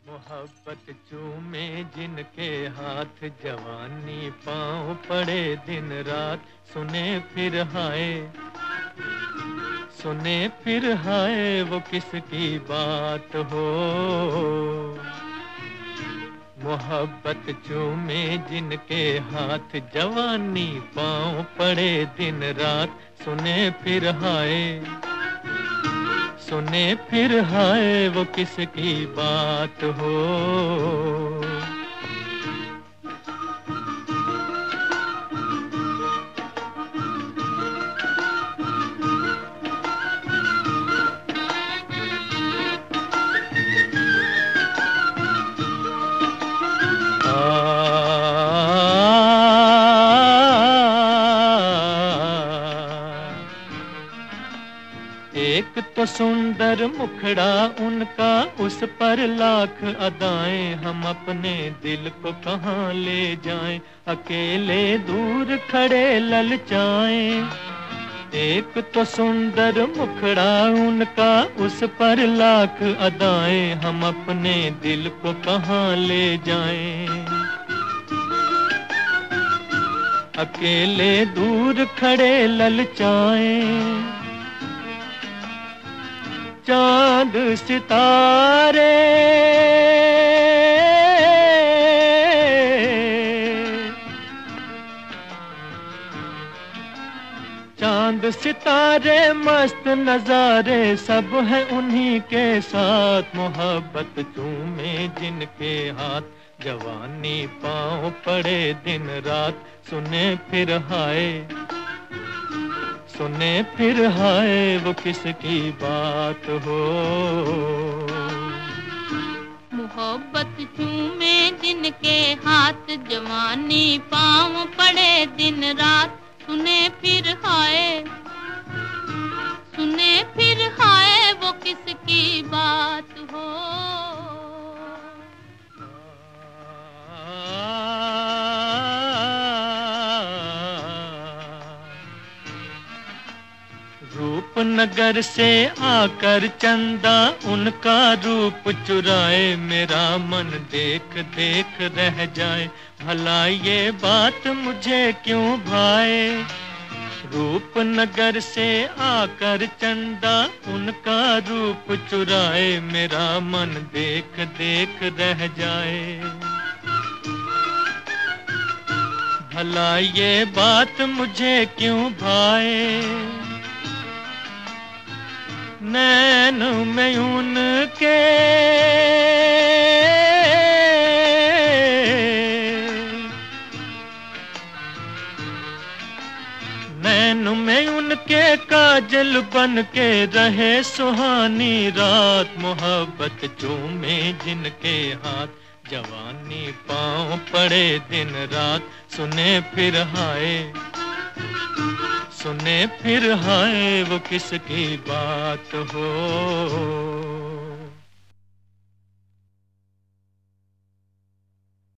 मोहब्बत चूमे जिनके हाथ, जवानी पाँव पड़े दिन रात। सुने फिर हाय, सुने फिर हाय, वो किसकी बात हो। मोहब्बत चूमे जिनके हाथ, जवानी पाँव पड़े दिन रात। सुने फिर हाय, सुने फिर हाय, वो किसकी बात हो। एक तो सुंदर मुखड़ा उनका, उस पर लाख अदाएं। हम अपने दिल को कहाँ ले जाएं, अकेले दूर खड़े ललचाएं। एक तो सुंदर मुखड़ा उनका, उस पर लाख अदाएं। हम अपने दिल को कहाँ ले जाएं, अकेले दूर खड़े ललचाएं। चांद सितारे चांद सितारे मस्त नजारे, सब है उन्हीं के साथ। मोहब्बत चूमे जिनके हाथ, जवानी पाँव पड़े दिन रात। सुने फिर हाय, सुने फिर हाय, वो किसकी बात हो। मोहब्बत चूमे जिनके हाथ, जवानी पाँव पड़े दिन रात। सुने फिर हाय, सुने फिर हाय, वो किसकी बात हो। रूपनगर से आकर चंदा, उनका रूप चुराए। मेरा मन देख देख रह जाए, भला ये बात मुझे क्यों भाए। रूपनगर से आकर चंदा, उनका रूप चुराए। मेरा मन देख देख रह जाए, भला ये बात मुझे क्यों भाए। नैन में उनके नैन में उनके काजल बन के रहे सुहानी रात। मोहब्बत चूमे जिनके हाथ, जवानी पाँव पड़े दिन रात। सुने फिर हाय, सुने फिर हाय, वो किसकी बात हो।